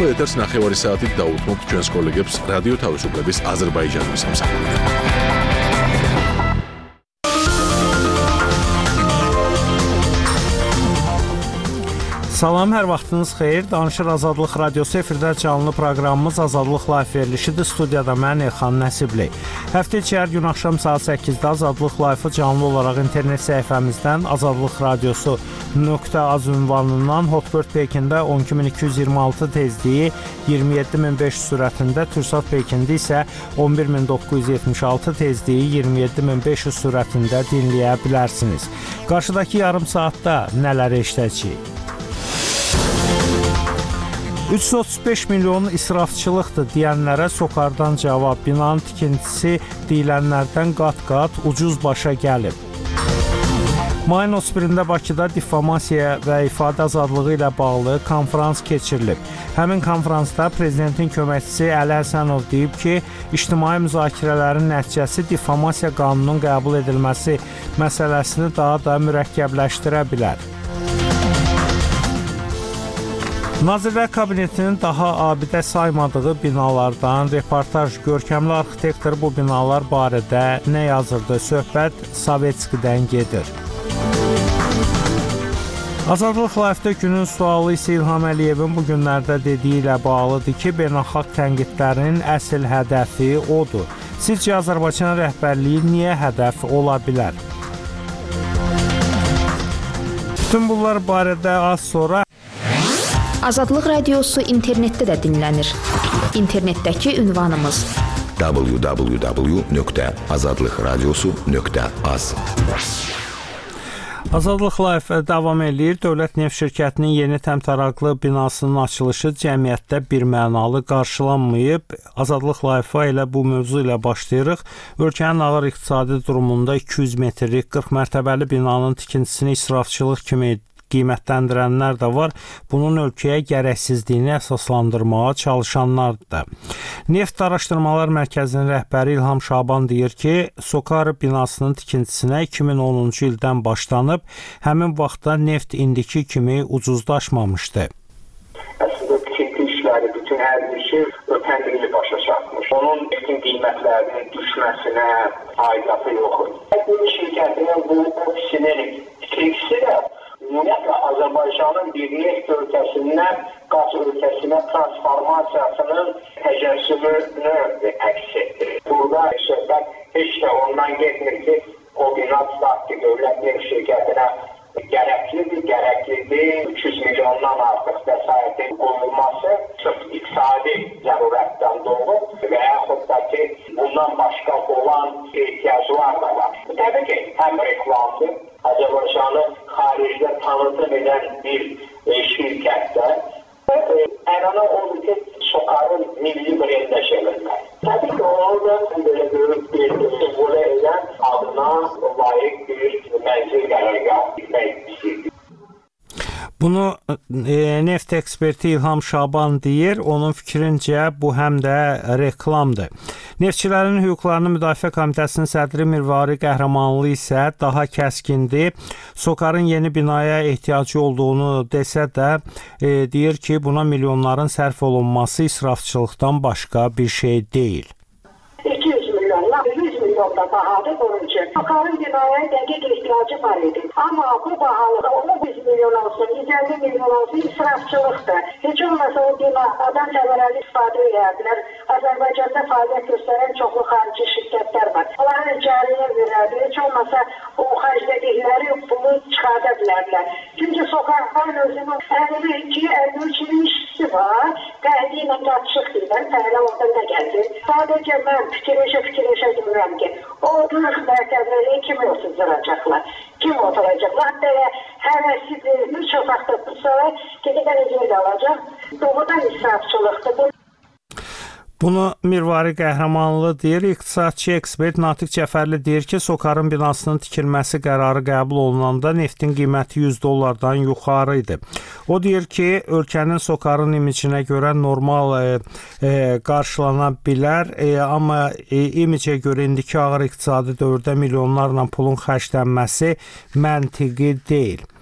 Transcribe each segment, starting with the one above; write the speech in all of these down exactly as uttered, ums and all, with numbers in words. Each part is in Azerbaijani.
ახლა ეთერს ნახევარი საათით დაუთმობთ ჩვენს კოლეგებს რადიო თავისუფლების აზერბაიჯანის სამსახურიდან. Salam, hər vaxtınız xeyir. Danışır Azadlıq Radiosu efirdə canlı proqramımız Azadlıq Live verilişidir. Studiyada mən Elxan Nəsibli. Həftə içi hər gün axşam saat səkkizdə Azadlıq Live-ı canlı olaraq internet səhifəmizdən azadlıq radiosu nöqtə az ünvanından Hotbird Pekində on iki min iki yüz iyirmi altı tezliyi iyirmi yeddi min beş yüz sürətində, Türksat Pekində isə on bir min doqquz yüz yetmiş altı tezliyi iyirmi yeddi min beş yüz sürətində dinləyə bilərsiniz. Qarşıdakı yarım saatda nələr eşidəcəyik? üç yüz otuz beş milyon israfçılıqdır deyənlərə Sokardan cavab. Binanın tikintisi deyilənlərdən qat-qat ucuz başa gəlib. Mayın otuz birində Bakıda difamasiya və ifadə azadlığı ilə bağlı konferans keçirilib. Həmin konferansda prezidentin köməkçisi Əli Həsənov deyib ki, ictimai müzakirələrin nəticəsi difamasiya qanununun qəbul edilməsi məsələsini daha da mürəkkəbləşdirə bilər. Nazirlər Kabinetinin daha abidə saymadığı binalardan reportaj. Görkəmli arxitektor bu binalar barədə nə yazırdı? Söhbət Sovetskidən gedir. Azadlıq Live-də günün sualı isə İlham Əliyevin bu günlərdə dediyi ilə bağlıdır ki, beynəlxalq tənqidlərin əsl hədəfi odur. Sizcə Azərbaycan rəhbərliyi niyə hədəf ola bilər? Bütün bunlar barədə az sonra Azadlıq Radiosu internetdə də dinlənir. İnternetdəki ünvanımız w w w nöqtə azadlıq radiosu nöqtə az. Azadlıq Live davam edir. Dövlət Neft Şirkətinin yeni təmtəraqlı binasının açılışı cəmiyyətdə birmənalı qarşılanmayıb. Azadlıq Live-a elə bu mövzu ilə başlayırıq. Ölkənin ağır iqtisadi durumunda iki yüz metrlik qırx mərtəbəli binanın tikintisini israfçılıq kimi qiymətləndirənlər də var. Bunun ölkəyə gərəksizliyini əsaslandırmağa çalışanlardır da. Neft Araşdırmalar Mərkəzinin rəhbəri İlham Şaban deyir ki, Sokar binasının tikintisinə iki min onuncu ildən başlanıb, həmin vaxtda neft indiki kimi ucuzlaşmamışdı. Əslində tikinti işləri, bütün hər bir şey ötən ildə başa çatmış. Onun neftin qiymətlərinin düşməsinə aidiyyatı yoxdur. Bu şirkətinin bu ofisinin tikintisi də ümumiyyətlə Azərbaycanın bir neft ölkəsindən qaz ölkəsinə transformasiyasının təcəssümünü əks etdirir. Burada söhbət heç də ondan getmir ki, o bina statki dövlət neft şirkətinə gərəklidir, gərəklidir. üç yüz milyondan artıq vəsaitin qoyulması sırf iqtisadi zərurətdən doğur və yaxud da ki, bundan başqa olan ehtiyaclar da var. Təbii ki, həm reklamdır, Azərbaycanı xaricdə tanıtım edən bir e, şirkətdə ənənə olur ki, Sokarın milli brendə çevirmək. Təbii ki, onu da belə böyük bir simvolə edən adına layiq bir mənzil qərargah etmək istəyir. Bunu e, neft eksperti İlham Şaban deyir. Onun fikrincə bu həm də reklamdır. Neftçilərin hüquqlarını müdafiə komitəsinin sədri Mirvari Qəhrəmanlı isə daha kəskindir. Sokarın yeni binaya ehtiyacı olduğunu desə də e, deyir ki, buna milyonların sərf olunması israfçılıqdan başqa bir şey deyil. iki yüz milyonla yüz milyonda bahadır bunun için. Sokarın binaya dəqiq ihtiyacı var idi. Amma bu bahalığı on yüz milyon olsun, yüz əlli milyon olsun israfçılıqdır. Heç olmasa o binadan səmərəli istifadə edərdilər. Azərbaycanda fəaliyyət göstərən çoxlu xarici şirkətlər var. Onların cəriyə verərdi. Heç olmasa o xərclədikləri bunu çıxarda bilərdilər. Çünki Sokarın özünün əlli iki əlli üç ilin işçisi var. Qəhdi ilə qaçıq deyilən, fəhlə oradan da gəldi. Sadəcə mən fikirləşə-fikirləşə görürəm ki, o qırx mərtəbəli kimi oturacaqlar, kim oturacaqlar, belə həvəsidir, üç otaqda tutsalar, gedədən özünü alacaq, doğrudan israfçılıqdır. Bunu Mirvari Qəhrəmanlı deyir. İqtisadçı ekspert Natiq Cəfərli deyir ki, Sokarın binasının tikilməsi qərarı qəbul olunanda neftin qiyməti yüz dollardan yuxarı idi. O deyir ki, ölkənin Sokarın imicinə görə normal e, e, qarşılana bilər, e, amma e, imicə görə indiki ağır iqtisadi dövrdə milyonlarla pulun xərclənməsi məntiqi deyil.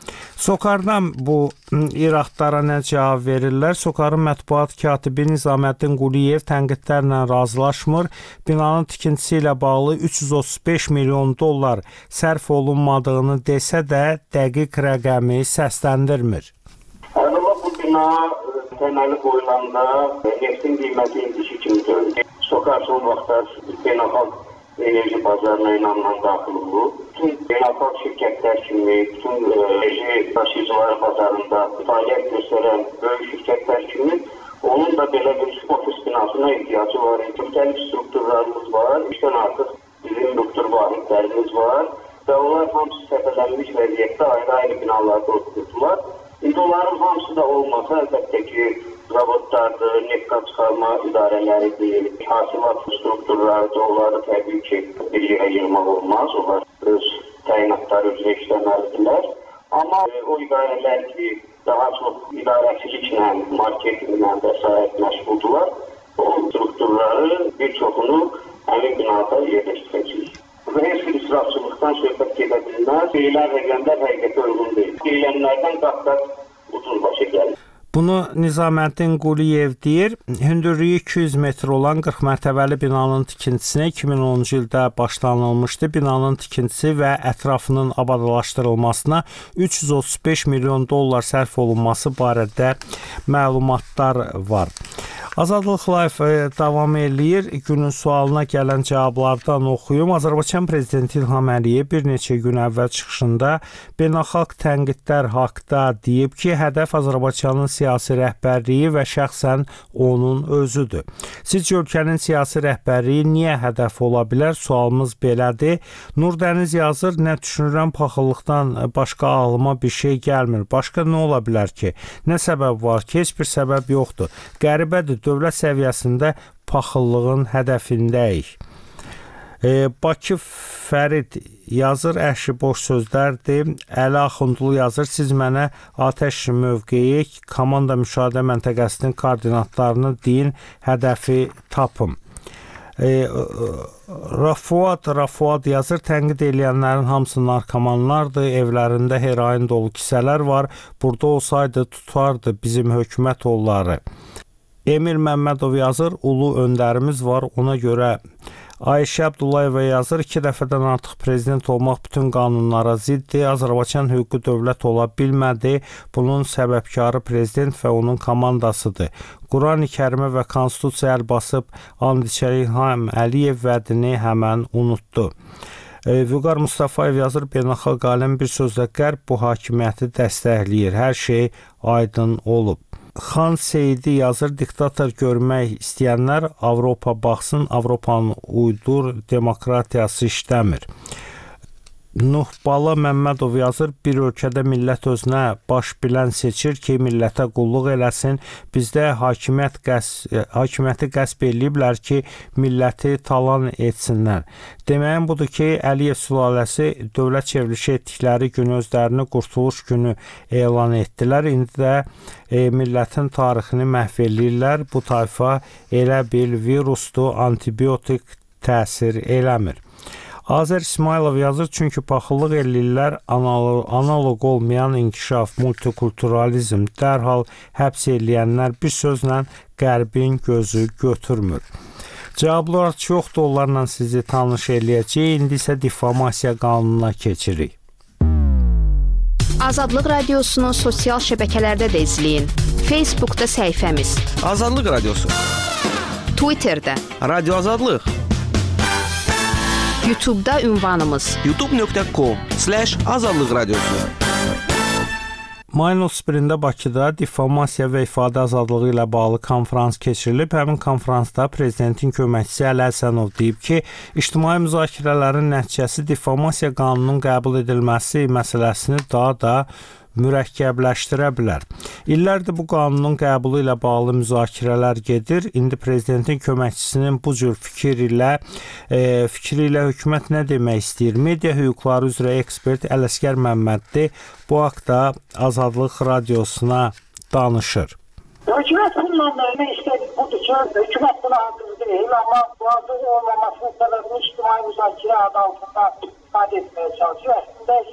SOCAR-dan bu iradlara nə cavab verirlər? SOCAR-ın mətbuat katibi Nizaməddin Quliyev tənqidlərlə razılaşmır. Binanın tikintisi ilə bağlı üç yüz otuz beş milyon dollar sərf olunmadığını desə də dəqiq rəqəmi səsləndirmir. Əvvəla bu bina təməli qoyulanda neftin qiyməti indiki kimi görünür. SOCAR son vaxtlar beynəlxalq enerji bazarına inanılan daxil olub. Bütün beynəlxalq şirkətlər kimi, bütün enerji daşıyıcılar bazarında fəaliyyət göstərən böyük şirkətlər kimi onun da belə bir ofis binasına ehtiyacı var. Müxtəlif strukturlarımız var, işdən artıq bizim doktor vahidlərimiz var və onlar hamısı səfələnmiş vəziyyətdə ayrı-ayrı binalarda oturdular. İndi onların hamısı da olmasa, əlbəttə ki, zavodlardır, neft-qaz çıxarma idarələridir, hasilat strukturlardır, onları təbii ki, bir yerə yığmaq olmaz, onlar öz təyinatları üzrə işləməlidirlər. Amma o idarələr ki, daha çox idarəçiliklə, marketinglə və sair məşğuldular, o strukturları bir çoxunu həmin binada yerləşdirəcəyik. Və heç bir israfçılıqdan söhbət gedə bilməz, deyilən rəqəmlər həqiqətə uyğun deyil. Deyilənlərdən qat-qat ucuz başa gəlir. Bunu Nizaməddin Quliyev deyir. Hündürlüyü iki yüz metr olan qırx mərtəbəli binanın tikintisinə iki min onuncu ildə başlanılmışdı. Binanın tikintisi və ətrafının abadlaşdırılmasına üç yüz otuz beş milyon dollar sərf olunması barədə məlumatlar var. Azadlıq Live davam eləyir. Günün sualına gələn cavablardan oxuyum. Azərbaycan Prezidenti İlham Əliyev bir neçə gün əvvəl çıxışında beynəlxalq tənqidlər haqqında deyib ki, hədəf Azərbaycanın siyasi rəhbərliyi və şəxsən onun özüdür. Sizcə ölkənin siyasi rəhbərliyi niyə hədəf ola bilər? Sualımız belədir. Nurdəniz yazır, nə düşünürəm, paxıllıqdan başqa ağlıma bir şey gəlmir. Başqa nə ola bilər ki? Nə səbəb var ki? Heç bir səbəb yoxdur. Qəribədir, dövlət səviyyəsində paxıllığın hədəfindəyik. E, Bakı Fərid yazır, əhşi boş sözlərdir. Əli Axundlu yazır, siz mənə atəş mövqeyi, komanda müşahidə məntəqəsinin koordinatlarını deyin, hədəfi tapım. E, Rafuad, Rafuad yazır, tənqid eləyənlərin hamısı narkomanlardır, evlərində heroin dolu kisələr var, burada olsaydı tutardı bizim hökumət onları. Emil Məmmədov yazır, ulu öndərimiz var, ona görə. Ayşə Abdullayeva yazır, iki dəfədən artıq prezident olmaq bütün qanunlara ziddir. Azərbaycan hüquqi dövlət ola bilmədi. Bunun səbəbkarı prezident və onun komandasıdır. Quran-ı Kərimə və Konstitusiya əl basıb, and içərik İlham Əliyev vədini həmən unutdu. E, Vüqar Mustafayev yazır, beynəlxalq aləm bir sözlə qərb bu hakimiyyəti dəstəkləyir. Hər şey aydın olub. Xan Seyidi yazır, diktator görmək istəyənlər Avropa baxsın, Avropanın uydur demokratiyası işləmir. Nuh Bala Məmmədov yazır, bir ölkədə millət özünə baş bilən seçir ki, millətə qulluq eləsin. Bizdə hakimiyyət qəs, hakimiyyəti qəsb eləyiblər ki, milləti talan etsinlər. Deməyim budur ki, Əliyev sülaləsi dövlət çevrilişi etdikləri gün özlərini qurtuluş günü elan etdilər. İndi də e, millətin tarixini məhv eləyirlər. Bu tayfa elə bil virusdur, antibiotik təsir eləmir. Azər İsmailov yazır, çünki paxıllıq eləyirlər, analog, analog olmayan inkişaf, multikulturalizm, dərhal həbs eləyənlər bir sözlə qərbin gözü götürmür. Cavablar çoxdur, onlarla sizi tanış eləyəcək, indi isə difamasiya qanununa keçirik. Azadlıq Radiosunu sosial şəbəkələrdə də izləyin. Facebookda səhifəmiz Azadlıq Radiosu, Twitterdə Radio Azadlıq, YouTube'da ünvanımız youtube nöqtə com slash azadlıq radiosu. Mayın otuz birində Bakıda difamasiya və ifadə azadlığı ilə bağlı konfrans keçirilib. Həmin konfransda prezidentin köməkçisi Əli Həsənov deyib ki, ictimai müzakirələrin nəticəsi difamasiya qanununun qəbul edilməsi məsələsini daha da mürəkkəbləşdirə bilər. İllərdir bu qanunun qəbulu ilə bağlı müzakirələr gedir. İndi prezidentin köməkçisinin bu cür fikir ilə e, fikri ilə hökumət nə demək istəyir? Media hüquqları üzrə ekspert Ələsgər Məmmədli bu haqda Azadlıq Radiosuna danışır. Hökumət bununla vermək istədik budur ki, hökumət buna hazır deyil, amma hazır olmamasının səbəbini ictimai müzakirə adı altında ifadə etməyə çalışır. Əslində isə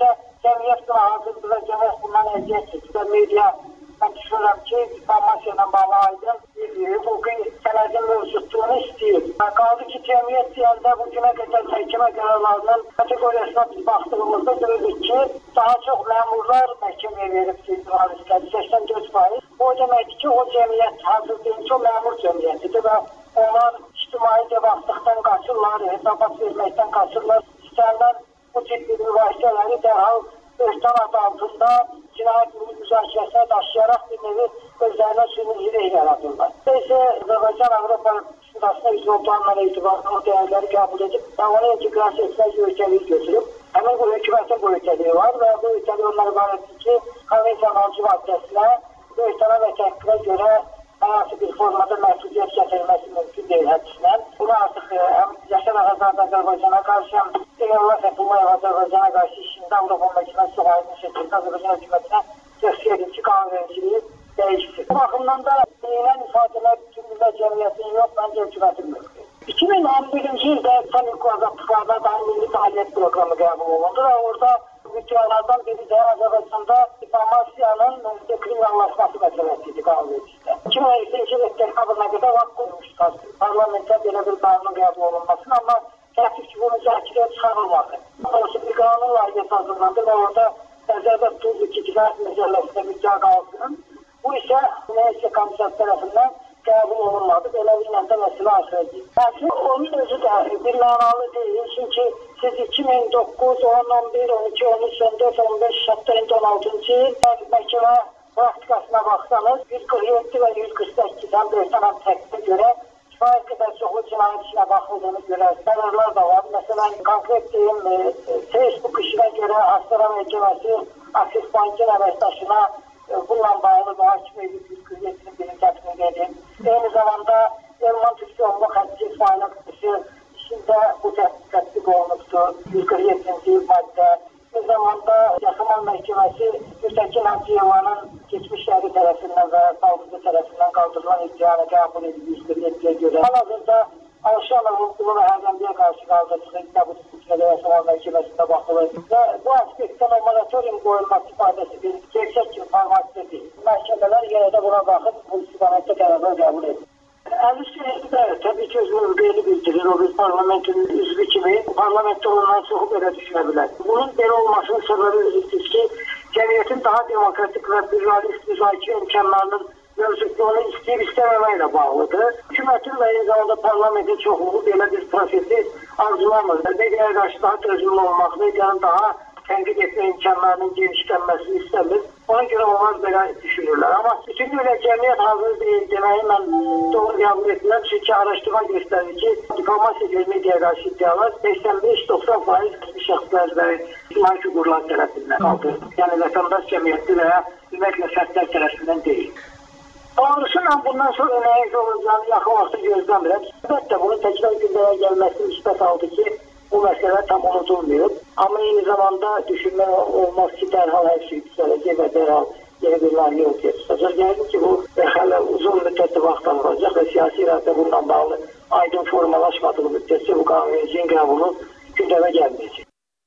cəmiyyət buna hazırdır və cəmiyyət bundan əziyyət çəkir. Media, mən düşünürəm ki, difamasiya ilə bağlı aydın bir hüquqi sənədin mövcudluğunu istəyir. Qaldı ki, cəmiyyət deyəndə bu günə qədər məhkəmə qərarlarının kateqoriyasına biz baxdığımızda görürük ki, daha çox məmurlar məhkəməyə verib jurnalistləri, səksən dörd faiz. O deməkdir ki, o cəmiyyət hazır deyil ki, o məmur cəmiyyətidir və onlar ictimai cavablıqdan qaçırlar, hesabat verməkdən qaçırlar. İstənilən bu tip bir mübahisələri dərhal örtən adı altında cinayət müzakirəsinə daşıyaraq bir nevi özlərinə sürücülük yaradırlar. İşte Azərbaycan Avropa Şurasına üzv olduğundan etibarən o dəyərləri qəbul edib və onu inteqrasiya etmək öhdəliyi götürüb. Həmin bu hökumətin bu öhdəliyi var və bu öhdəliyi onlar ibarətdir ki, konvensiyanın altıncı maddəsinə bu öhdələ və təhqiqə görə hansı bir formada məhdudiyyət gətirilməsi mümkün deyil hədisindən. Bunu artıq həm Yaşar Ağazade Azərbaycana qarşı, həm Eyvallah Fəthullayev Azərbaycana qarşı işində Avropa Məclisinə çox aydın şəkildə Azərbaycan hökumətinə tövsiyə edir ki, qanunvericiliyi dəyişsin. Bu baxımdan da deyilən ifadələr bütünlüklə cəmiyyətin yox, məncə hökumətin mövqeyi. iki min on birinci ildə Saniko azadlıqlarda da milli fəaliyyət proqramı qəbul olundu və orada mütəvilərdən biri də Azərbaycanda difamasiyanın dekriminallaşması məsələsi idi qanunvericiliyə. iki min on ikinci il dekabrına qədər vaxt qoymuşdu parlamentə belə bir qanun qəbul olunmasını, amma təəssüf ki, bu müzakirəyə çıxarılmadı. Doğrusu bir qanun layihəsi hazırlandı və orada nəzərdə tutuldu ki, cinayət məcəlləsində müddəa qalsın. Bu isə Məclis Komissiyası tərəfindən qəbul olunmadı. Beləliklə də məsələ aşırdı. Lakin onun özü də bir mənalı deyil. Çünki siz iki min doqquz, on, on bir, on iki, on üç, on dörd, on beş, hətta on altıncı il məhkəmə praktikasına baxsanız yüz qırx yeddi və yüz qırx səkkiz-dən dörd təqdidə görə kifayət qədər çoxlu cinayət işinə baxıldığını görək. Qərarlar da var. Məsələn, konkret deyim, Facebook işinə görə Astara məhkəməsi Aksis Bankın əməkdaşına bununla bağlı mühakimə edib yüz qırx yeddinin birini təqdim edib. Eyni zamanda Elman Türkiyoğlu xətti faylı qışı işində bu tətbiq olunubdur. yüz qırx yeddinci maddə. Eyni zamanda Yaxaman məhkəməsi Mütəkin Hacıyevanın keçmişləri tərəfindən və savcı tərəfindən qaldırılan iddianı qəbul edib yüz qırx yeddiyə görə. Hal-hazırda Alşanov Qulu və Hərdəmliyə qarşı qaldırdığı iddia bu tüpüklərə Yaşaman məhkəməsində baxılır. Və bu aspektdən o moratorium qoyulması ifadəsi bir gerçək kimi formatda deyil. Məhkəmələr yenə də buna baxıb bu istiqamətdə qərarlar qəbul edir. Əl-Üstəyici də təbii ki, öz mövqeyini bildirir. O bir parlamentin üzvü kimi parlamentdə ondan çoxu belə düşünə bilər. Bunun belə olmasının səbəbi üzüdür ki, cəmiyyətin daha demokratik və pluralist müzakirə imkanlarının mövcudluğunu istəyib istəməməklə bağlıdır. Hökumətin və eyni zamanda parlamentin çoxluğu belə bir prosesi arzulamır. Mediaya qarşı daha dözümlü olmaq, medianın daha tənqid etmə imkanlarının genişlənməsini istəmir. Ona görə onlar belə düşünürlər. Amma bütünlüklə cəmiyyət hazır deyil deməyi mən doğru qəbul etmirəm. Çünki araşdırma göstərir ki, difamasiya edilən mediaya qarşı iddialar səksən beş doxsan faiz şəxslər və ictimai figurlar tərəfindən qaldır. Yəni vətəndaş cəmiyyəti və ya ümumiyyətlə fərdlər tərəfindən deyil. Doğrusu mən bundan sonra nəyiz olacağını yaxın vaxtı gözləmirəm. Əlbəttə bunun təkrar gündəyə gəlməsini müsbət aldı ki, bu məsələ tam unudulmuyor. Amma eyni zamanda düşünmək olmaz ki, dərhal hər şey düzələcək və dərhal yeni bir layihə ortaya çıxacaq. Yəni ki, bu hələ uzun müddətli vaxt alınacaq və siyasi iradə bununla bağlı aydın formalaşmadığı müddətcə bu qanunvericiliyin qəbulu gündəmə gəlməyəcək.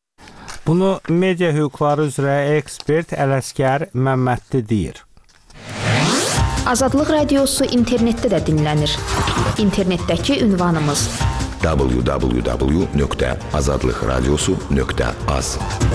Bunu media hüquqları üzrə ekspert Ələsgər Məmmədli deyir. Azadlıq Radiosu internetdə də dinlənir. İnternetdəki ünvanımız w w w nöqtə azadlıq radiosu nöqtə az.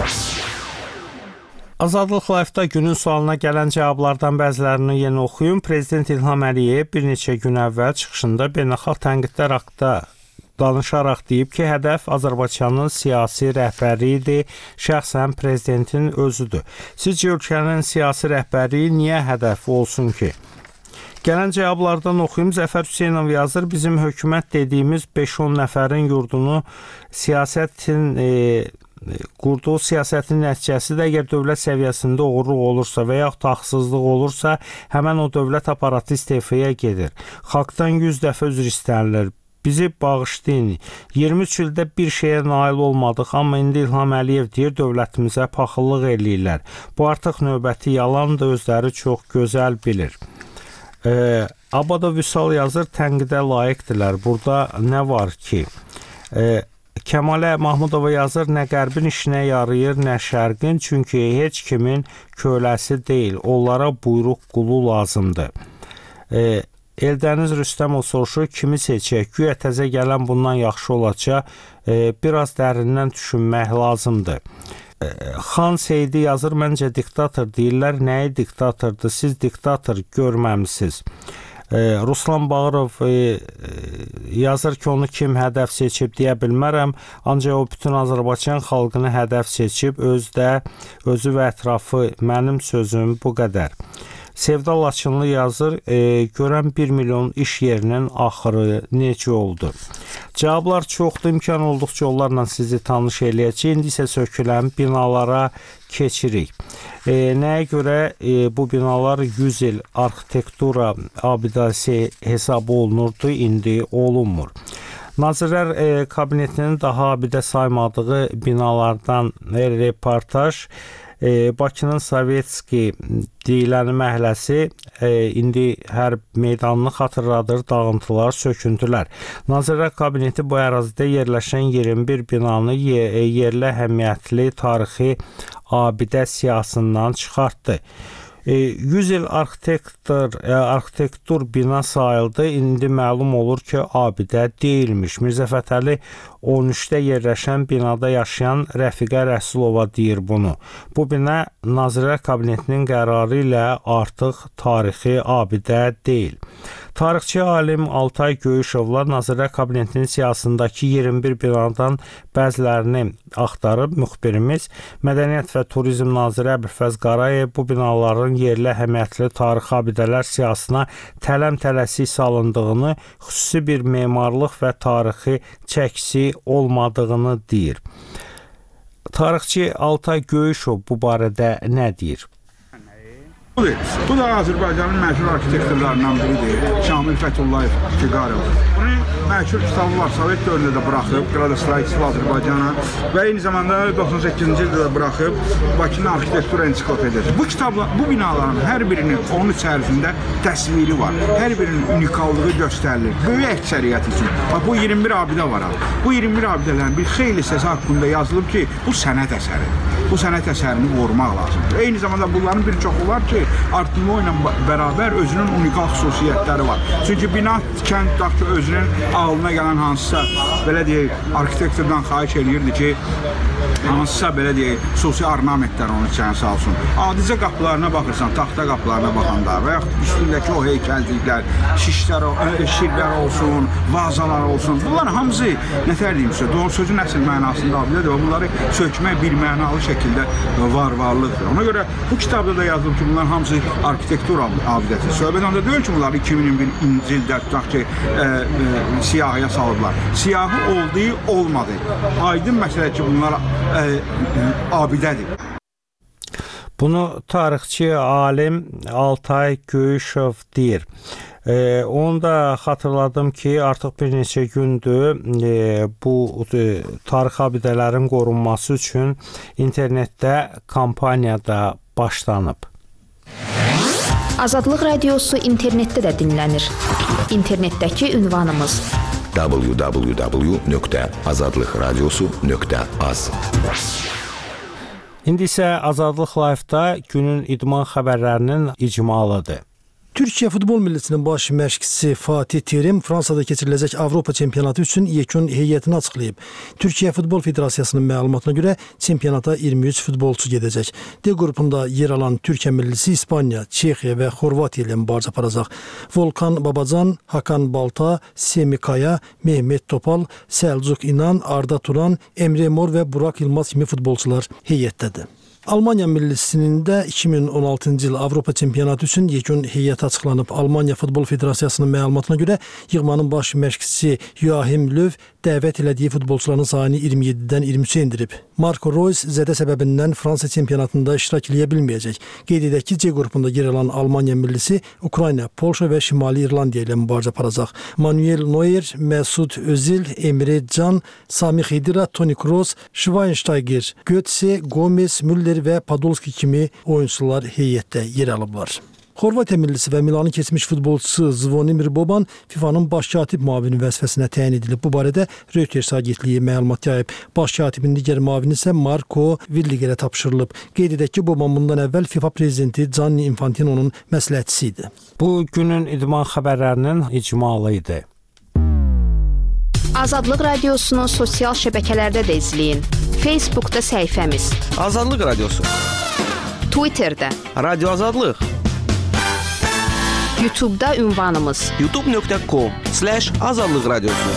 Azadlıq Live-da günün sualına gələn cavablardan bəzilərini yenə oxuyum. Prezident İlham Əliyev bir neçə gün əvvəl çıxışında beynəlxalq tənqidlər haqqında danışaraq deyib ki, hədəf Azərbaycanın siyasi rəhbəri idi, şəxsən prezidentin özüdür. Sizcə ölkənin siyasi rəhbəri niyə hədəf olsun ki? Gələn cavablardan oxuyum. Zəfər Hüseynov yazır, bizim hökumət dediyimiz beş on nəfərin yurdunu siyasətin e, qurduğu siyasətin nəticəsi də əgər dövlət səviyyəsində oğurluq olursa və yaxud haqsızlıq olursa, həmən o dövlət aparatı istefaya gedir. Xalqdan yüz dəfə üzr istənilir. Bizi bağışlayın. iyirmi üç ildə bir şeyə nail olmadıq, amma indi İlham Əliyev deyir, dövlətimizə paxıllıq eləyirlər. Bu artıq növbəti yalandır, özləri çox gözəl bilir. Ee, Abada Vüsal yazır, tənqidə layiqdirlər. Burada nə var ki? Ee, Kəmalə Mahmudova yazır, nə qərbin işinə yarayır, nə şərqin, çünki heç kimin köləsi deyil, onlara buyruq qulu lazımdır. E, Eldəniz Rüstəmov soruşur, kimi seçək, güya təzə gələn bundan yaxşı olacaq, e, biraz dərindən düşünmək lazımdır. E, Xan Seyidi yazır, məncə diktator deyirlər, nəyi diktatordur, siz diktator görməmisiniz. Ruslan Bağırov e, yazır ki, onu kim hədəf seçib deyə bilmərəm, ancaq o bütün Azərbaycan xalqını hədəf seçib, özdə, özü və ətrafı, mənim sözüm bu qədər. Sevda Laçınlı yazır, e, görən bir milyon iş yerinin axırı necə oldu? Cavablar çoxdur, imkan olduqca onlarla sizi tanış eləyəcək. İndi isə sökülən binalara keçirik. E, nəyə görə e, bu binalar yüz il arxitektura abidəsi hesabı olunurdu, indi olunmur. Nazirlər e, Kabinetinin daha abidə saymadığı binalardan e, reportaj, e, Bakının Sovetski deyilən məhəlləsi e, indi hər meydanını xatırladır, dağıntılar, söküntülər. Nazirlər Kabineti bu ərazidə yerləşən iyirmi bir binanı yerli əhəmiyyətli tarixi abidə siyahısından çıxartdı. yüz il arxitektur, arxitektur bina sayıldı, indi məlum olur ki, abidə deyilmiş. Mirzə Fətəli on üçdə yerləşən binada yaşayan Rəfiqə Rəsulova deyir bunu. Bu bina Nazirlər Kabinetinin qərarı ilə artıq tarixi abidə deyil. Tarixçi alim Altay Göyüşovla Nazirlər Kabinetinin siyasındakı iyirmi bir binadan bəzilərini axtarıb müxbirimiz Mədəniyyət və Turizm Naziri Əbülfəz Qarayev bu binaların yerli əhəmiyyətli tarixi abidələr siyasına tələm-tələsik salındığını, xüsusi bir memarlıq və tarixi çəkisi olmadığını deyir. Tarixçi Altay Göyüşov bu barədə nə deyir? Bu da Azərbaycanın məşhur arxitektorlarından biridir, Şamil Fəthullayev Fiqarov. Bunun məşhur kitabı var, Sovet dövründə də buraxıb, Qradostроительство Azərbaycana və eyni zamanda doxsan səkkizinci ildə də buraxıb Bakının arxitektura ensiklopediyası. Bu kitabla, bu binaların hər birinin onun içərisində təsviri var, hər birinin unikallığı göstərilir. Böyük əksəriyyət üçün. Bax, bu iyirmi bir abidə var. Bu iyirmi bir abidələrin bir xeyli hissəsi haqqında yazılıb ki, bu sənət əsəridir. Bu sənət əsərini qorumaq lazımdır. Eyni zamanda bunların bir çoxu var ki, artımı ilə bərabər özünün unikal xüsusiyyətləri var. Çünki bina tikən ki, özünün ağlına gələn hansısa, belə deyək, arxitektordan xahiş edirdi ki, hansısa, belə deyək, xüsusi ornamentlər onun içərinə salsın. Adicə qapılarına baxırsan, taxta qapılarına baxanda və yaxud üstündəki o heykəlciklər, şişlər, şirlər olsun, vazalar olsun. Bunlar hamısı, nətər deyim sizə, doğru sözün əsl mənasında abidə və bunları sökmək bir mənalı şəkildə var-varlıqdır. Ona görə bu kitabda da yazılıb ki, bunlar hamısı arxitektur abidəsi. Söhbət onda deyil ki, bunlar iki min birinci ildə tutaq ki, e, e, siyahıya salıblar. Siyahı oldu, olmadı. Aydın məsələ ki, bunlar e, e, abidədir. Bunu tarixçi alim Altay Göyüşov deyir. E, onu da xatırladım ki, artıq bir neçə gündür e, bu e, tarix abidələrin qorunması üçün internetdə kampaniya da başlanıb. Azadlıq Radiosu internetdə də dinlənir. İnternetdəki ünvanımız w w w nöqtə azadlıq radiosu nöqtə az. İndi isə Azadlıq Live-da günün idman xəbərlərinin icmalıdır. Türkiyə futbol millisinin baş məşqçisi Fatih Terim Fransada keçiriləcək Avropa çempionatı üçün yekun heyətini açıqlayıb. Türkiyə Futbol Federasiyasının məlumatına görə çempionata iyirmi üç futbolçu gedəcək. D qrupunda yer alan Türkiyə millisi İspaniya, Çexiya və Xorvatiya ilə mübarizə aparacaq. Volkan Babacan, Hakan Balta, Semi Kaya, Mehmet Topal, Səlcuq İnan, Arda Turan, Emre Mor və Burak Yılmaz kimi futbolçular heyətdədir. Almaniya millisinin də iki min on altıncı il Avropa çempionatı üçün yekun heyət açıqlanıb. Almaniya Futbol Federasiyasının məlumatına görə yığmanın baş məşqçisi Joachim Löw dəvət elədiyi futbolçuların sayını iyirmi yeddidən iyirmi üçə endirib. Marco Reus zədə səbəbindən Fransa çempionatında iştirak edə bilməyəcək. Qeyd edək ki, C qrupunda yer alan Almaniya millisi Ukrayna, Polşa və Şimali İrlandiya ilə mübarizə aparacaq. Manuel Neuer, Mesut Özil, Emre Can, Sami Khedira, Toni Kroos, Schweinsteiger, Götze, Gomez, Müller və Podolski kimi oyunçular heyətdə yer alıblar. Xorvatiya millisi və Milanın keçmiş futbolçusu Zvonimir Boban FIFA-nın baş katib müavini vəzifəsinə təyin edilib. Bu barədə Reuters agentliyi məlumat yayıb. Baş katibin digər müavini isə Marco Villigerə tapşırılıb. Qeyd edək ki, Boban bundan əvvəl FIFA prezidenti Gianni Infantino'nun məsləhətçisi idi. Bu günün idman xəbərlərinin icmalı idi. Azadlıq Radiosunu sosial şəbəkələrdə də izləyin. Facebookda səhifəmiz Azadlıq Radiosu, Twitterdə Radio Azadlıq, YouTube'da ünvanımız youtube nöqtə com slash azadlıq radiosu.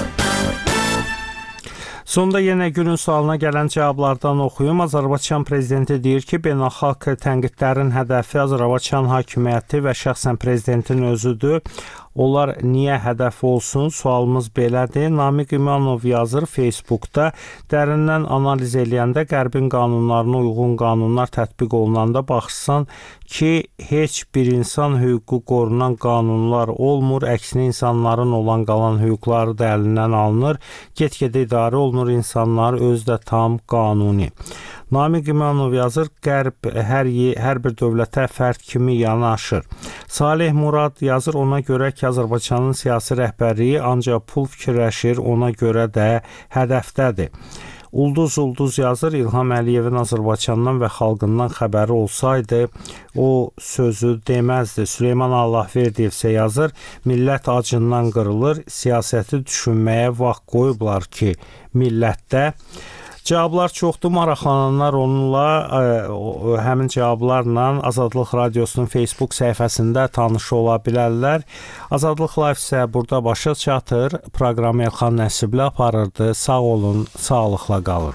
Sonda yenə günün sualına gələn cavablardan oxuyum. Azərbaycan prezidenti deyir ki, beynəlxalq tənqidlərin hədəfi Azərbaycan hakimiyyəti və şəxsən prezidentin özüdür. Onlar niyə hədəf olsun? Sualımız belədir. Namiq İmanov yazır Facebookda. Dərindən analiz eləyəndə Qərbin qanunlarına uyğun qanunlar tətbiq olunanda baxırsan ki, heç bir insan hüququ qorunan qanunlar olmur. Əksinə insanların olan qalan hüquqları da əlindən alınır. Get-gedə idarə olunur insanlar özü də tam qanuni. Namiq İmanov yazır, Qərb hər, hər bir dövlətə fərd kimi yanaşır. Salih Murad yazır, ona görə ki, Azərbaycanın siyasi rəhbərliyi ancaq pul fikirləşir, ona görə də hədəfdədir. Ulduz Ulduz yazır, İlham Əliyevin Azərbaycandan və xalqından xəbəri olsaydı, o sözü deməzdi. Süleyman Allahverdiyev isə yazır, millət acından qırılır, siyasəti düşünməyə vaxt qoyublar ki, millətdə. Cavablar çoxdur, maraqlananlar onunla ə, həmin cavablarla Azadlıq Radiosunun Facebook səhifəsində tanış ola bilərlər. Azadlıq Live isə burada başa çatır. Proqramı Elxan Nəsibli aparırdı. Sağ olun, sağlıqla qalın.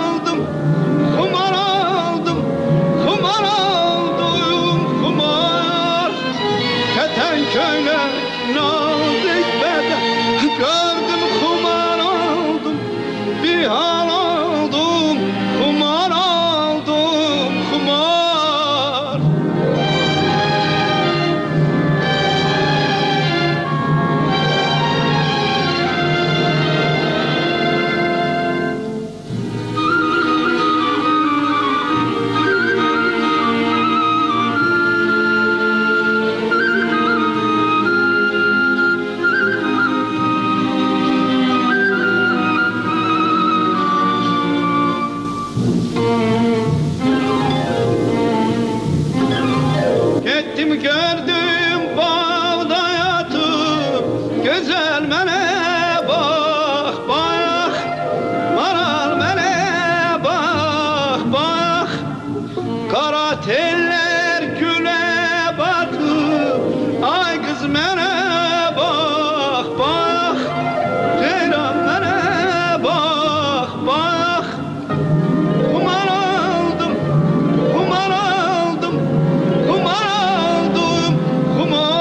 Kumar aldım, kumar aldım, kumar. Qara tellər gülə batıb, ay qız mənə bax, bax, ceyran mənə bax, bax. Kumar aldım, kumar aldım, kumar aldım, kumar.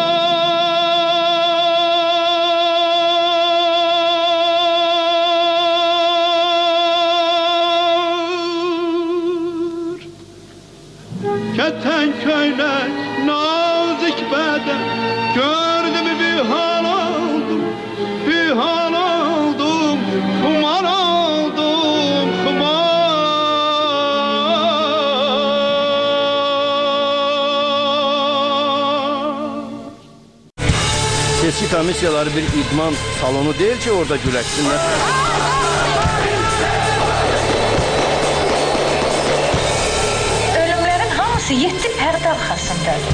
Keten köyler nazik beden gördüm bir hal aldım, bir hal aldım, kumar aldım, kumar. Seçki komissiyaları bir idman salonu değil ki orada güləşsinlər. Yedi pərdə arxasındadır.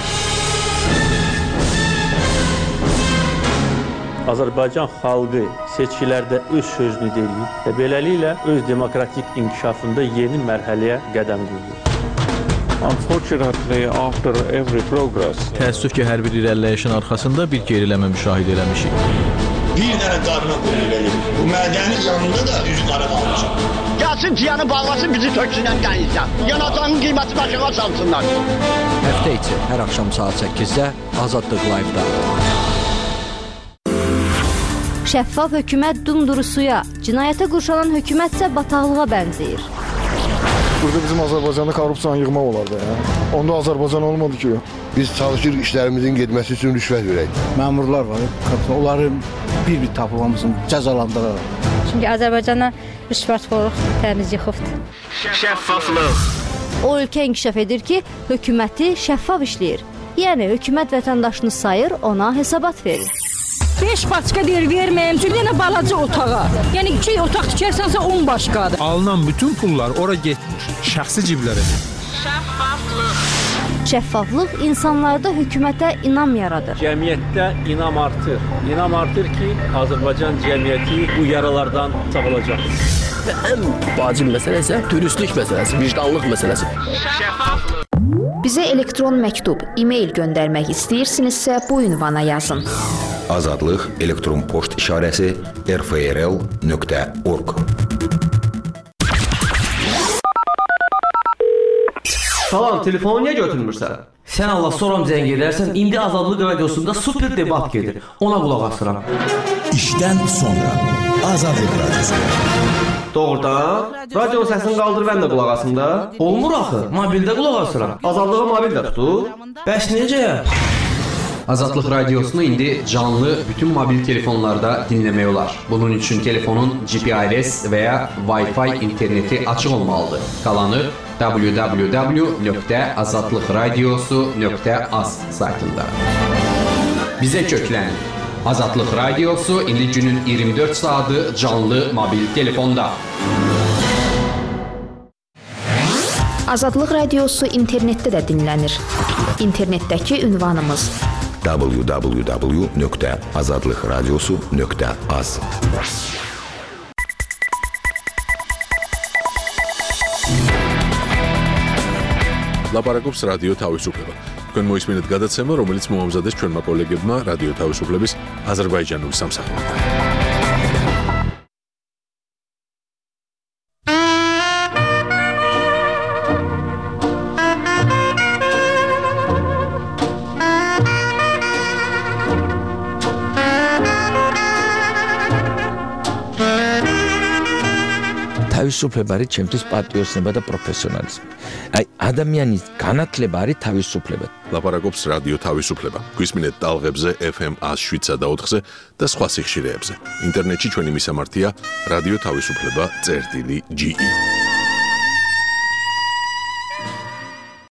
Azərbaycan xalqı seçkilərdə öz sözünü deyir və beləliklə öz demokratik inkişafında yeni mərhələyə qədəm qoyur. Unfortunately, after every progress, təəssüf ki, hər bir irəliləyişin arxasında bir geriləmə müşahidə eləmişik. Bir dənə qarına qoyulur verir. Bu mədənin yanında da üzü qara qalmışam. Gəlsin piyanı bağlasın, bizi töksünən qəyizdən. Yanacağın qiymətini aşağı salsınlar. Həftə içi hər axşam saat səkkizdə Azadlıq Live-da. Şəffaf hökumət dumdurusuya, cinayətə qurşanan hökumət isə bataqlığa bənzəyir. Burada bizim Azərbaycanda korrupsiyanı yığmaq olardı. Ya. Onda Azərbaycan olmadı ki. Biz çalışırıq işlərimizin getməsi üçün rüşvət verək. Məmurlar var, onları bir-bir tapılmamızın cəzalandıraraq. Çünki Azərbaycana rüşvətxorluq təmiz yıxıbdır. Şəffaflıq. O ölkə inkişaf edir ki, hökuməti şəffaf işləyir. Yəni, hökumət vətəndaşını sayır, ona hesabat verir. beş başqa deyir, verməyəm, çünki yenə balaca otağa. Yəni, iki otaq tikərsənsə on başqadır. Alınan bütün pullar ora getmir, şəxsi ciblərə. Şəffaflıq. Şəffaflıq insanlarda hökumətə inam yaradır. Cəmiyyətdə inam artır. İnam artır ki, Azərbaycan cəmiyyəti bu yaralardan sağalacaq. Və ən vacib məsələ isə dürüstlük məsələsi, vicdanlıq məsələsi. Şəffaflıq. Bizə elektron məktub, e-mail göndərmək istəyirsinizsə bu ünvana yazın. Azadlıq elektron poçt işarəsi r f r l nöqtə org. Salam, telefonu niyə götürmürsən? Sən Allah soram zəng edərsən, indi Azadlıq radiosunda super debat gedir. Ona qulaq asıram. İşdən sonra Azadlıq radiosu. Doğrudan? Radionun səsini qaldır, mən də qulaq asım da. Olmur axı, mobildə qulaq asıram. Azadlığı mobildə tutur. Bəs necə? Azadlıq radiosunu indi canlı bütün mobil telefonlarda dinləmək olar. Bunun üçün telefonun G P R S və ya Wi-Fi interneti açıq olmalıdır. Qalanı w w w nöqtə azadlıq radiosu nöqtə a z saytında. Bizə köklənin. Azadlıq radiosu indi günün iyirmi dörd saatı canlı mobil telefonda. Azadlıq radiosu internetdə də dinlənir. İnternetdəki ünvanımız w w w nöqtə azadlıq radiosu nöqtə a z. ლაპარაკობს რადიო თავისუფლება. თქვენ მოისმინეთ გადაცემა, რომელიც მოამზადეს ჩვენმა კოლეგებმა რადიო თავისუფლების აზერბაიჯანული სამსახურიდან. თავისუფლება არის ჩემთვის პატრიოტიზმი და პროფესიონალიზმი. აი ადამიანის განათლება არის თავისუფლება. ლაპარაკობს რადიო თავისუფლება. გვისმინეთ ტალღებზე F M one oh seven და ოთხზე და სხვა სიხშირეებზე. ინტერნეტში ჩვენი მისამართია რადიო თავისუფლება წერტილი G E.